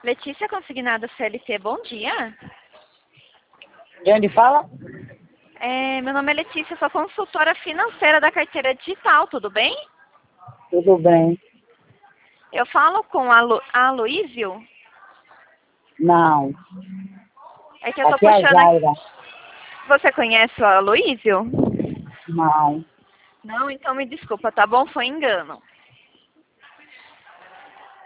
Letícia Consignado CLT, bom dia. De onde fala? Meu nome é Letícia, sou consultora financeira da carteira digital, tudo bem? Tudo bem. Eu falo com a Aloísio? Não. É que eu tô Aqui é a puxando Zaira. aqui. Você conhece o Aloísio? Não. Não, então me desculpa, tá bom? Foi engano.